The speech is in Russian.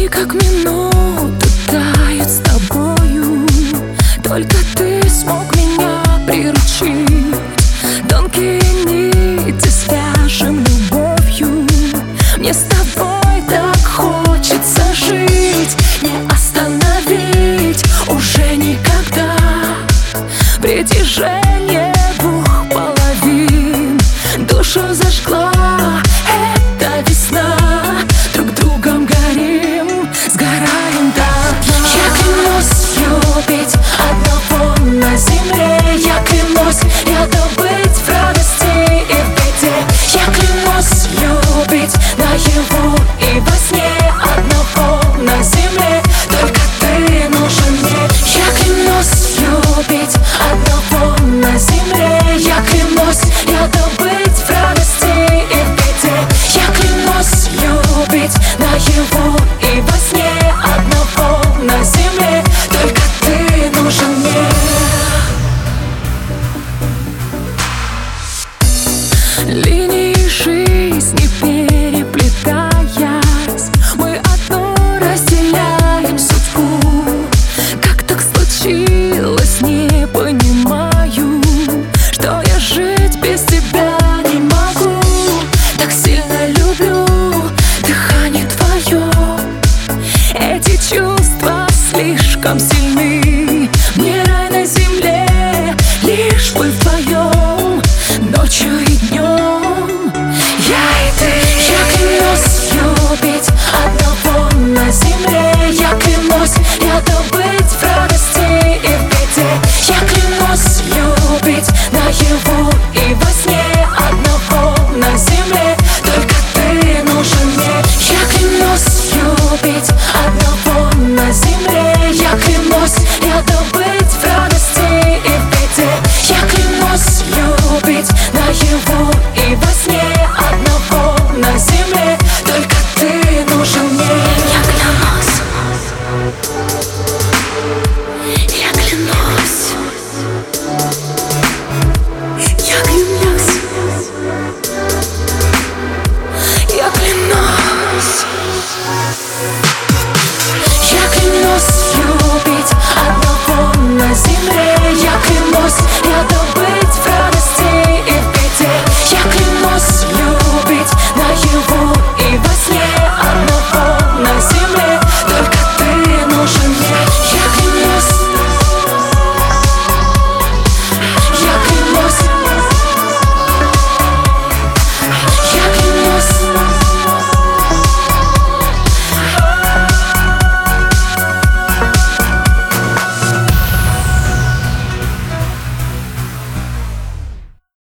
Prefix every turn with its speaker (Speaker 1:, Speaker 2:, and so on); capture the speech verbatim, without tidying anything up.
Speaker 1: Дни как минуты тают с тобою. Только ты смог меня приручить. Тонкие нити свяжем любовью. Мне с тобой так хочется жить. Не остановить уже никогда притяжение двух половин. Душу зажгла эта весна. Друг другом горим, сгораем дотла. Я клянусь любить одного на земле. Я клянусь рядом быть в радости и в беде. Я клянусь любить наяву и во сне. Одного на земле, только ты нужен мне. Я клянусь любить одного на земле. Я клянусь рядом быть в радости и в беде. Я клянусь любить наяву и во сне. Одного на земле, только ты нужен мне. Линии жизни